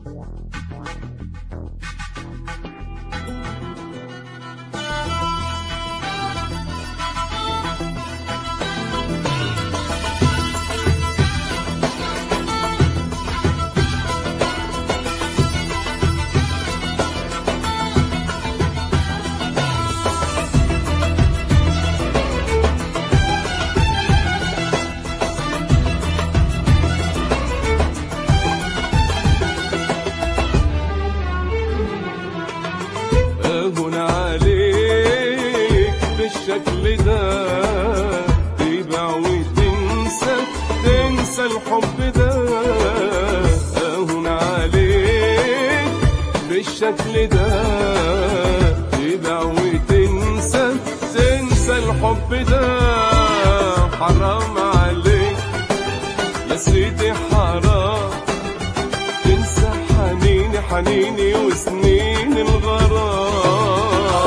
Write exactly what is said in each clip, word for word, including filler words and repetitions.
بالشكل ده تبيع وتنسى تنسى الحب ده. اهون عليك بالشكل ده تبيع وتنسى تنسى الحب ده. حرام عليك يا سيدي حرام تنسى حنيني حنيني وسنين الغرام.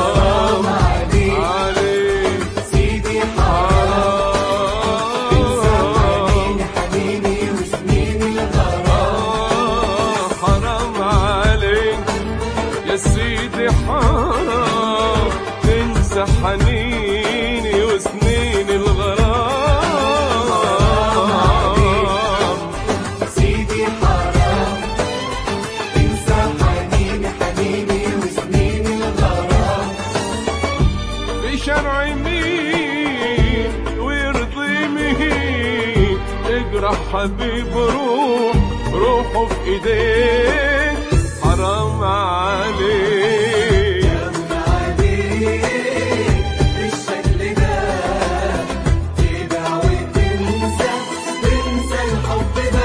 حرام تنسى حنيني وسنين الغرام. سيدي حرام تنسى حنيني حنيني وسنين الغرام. بشرع مين ويرضي مين اجرح حبيب روح روحه في ايديك. حرام عليك حرام عليك بالشكل ده تبيع وتنسى تنسى الحب ده.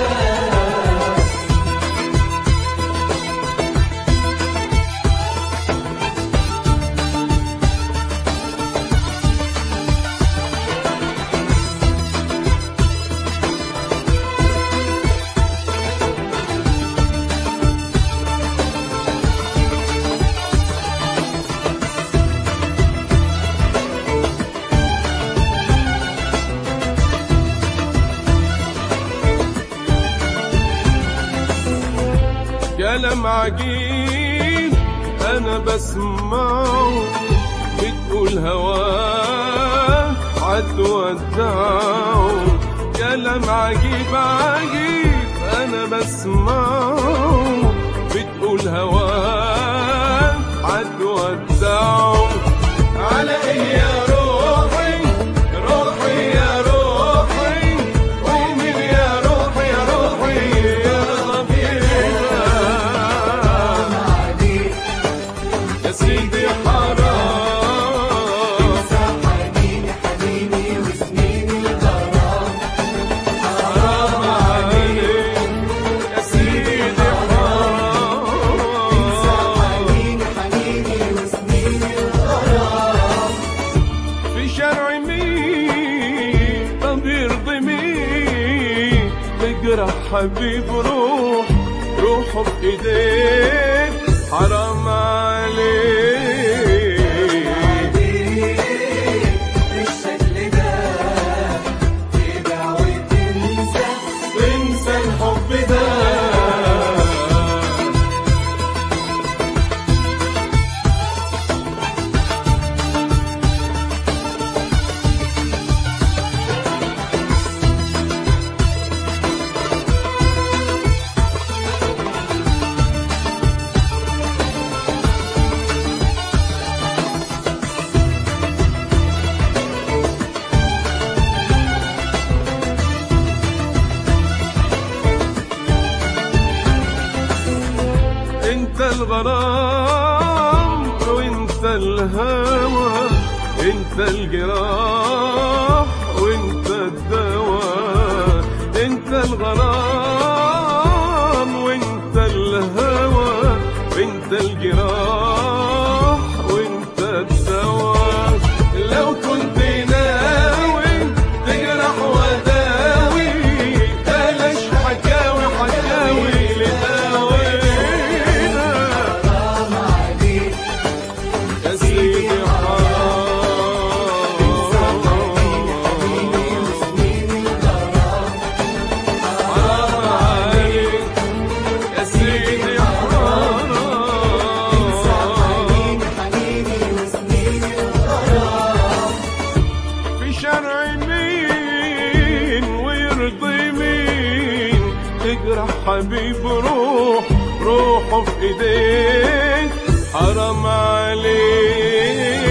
كلام عجيب انا بسمعه بتقول هواه هتودعه. كلام عجيب عجيب انا بسمعه بتقول هواه هتودعه. على ايه يا روحي روحي يا روحي ومين يا روحي يا روحي يا سيدي حرام تنسى حنيني حنيني وسنين الغرام. حرام عليك يا سيدي حرام تنسى حنيني حنيني وسنين الغرام. في شرع مين طب يرضي مين تجرح حبيب روح روحه بايديك. حرام عليك بالشكل ده تبيع وتنسى تنسى الحب ده. انت الغرام وانت الهوى انت الجراح وانت الدواء. انت الغرام وانت الهوى وانت الجراح وانت الدواء. لو كنت ناوي تجرح وداوي بلاش حكاوي حكاوي لداوي. يا سيدي تجرح حبيب روح روحه في ايديك حرام عليك.